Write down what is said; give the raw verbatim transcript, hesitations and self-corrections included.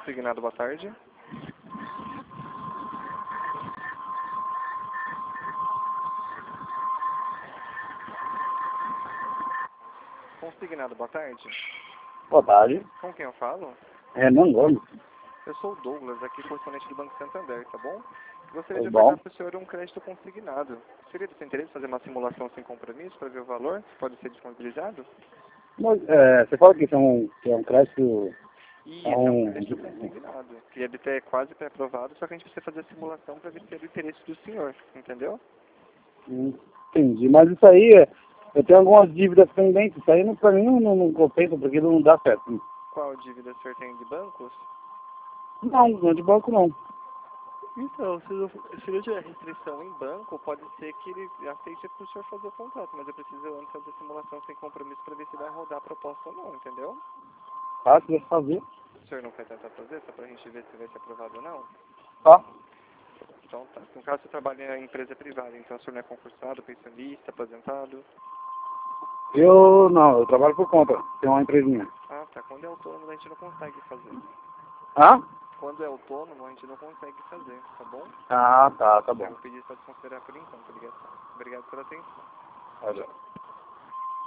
Consignado, boa tarde. Consignado, boa tarde. Boa tarde. Com quem eu falo? Renan Gomes. Eu sou o Douglas, aqui correspondente do Banco Santander, tá bom? Gostaria de Tudo bom? abordar para o senhor um crédito consignado. Seria do seu interesse fazer uma simulação sem compromisso para ver o valor que pode ser disponibilizado? Mas, é, você fala que isso é um, que é um crédito... E É esse é um um... crédito consignado, que ele até é quase pré-aprovado, só que a gente precisa fazer a simulação para ver se é do interesse do senhor, entendeu? Hum, Entendi. Mas isso aí, é- eu tenho algumas dívidas pendentes. Isso aí não, pra mim não, não, não compensa, porque não dá certo. Qual dívida o senhor tem de bancos? Não, não é de banco não. Então, se não, se não tiver restrição em banco, pode ser que ele aceite para o senhor fazer o contrato, mas eu preciso antes fazer a simulação sem compromisso para ver se vai rodar a proposta ou não, entendeu? Tá, se quiser fazer. O senhor não quer tentar fazer, só para a gente ver se vai ser aprovado ou não? Tá. Então tá. No caso, você trabalha em empresa privada, então o senhor não é concursado, pensionista, aposentado? Eu não, eu trabalho por conta. Tenho uma empresinha. Ah, tá. Quando é autônomo, a gente não consegue fazer. Hã? Quando é autônomo, a gente não consegue fazer, tá bom? Ah, tá, tá Eu bom. vou pedir para desconsiderar por enquanto a ligação. Obrigado pela atenção. Tá, já.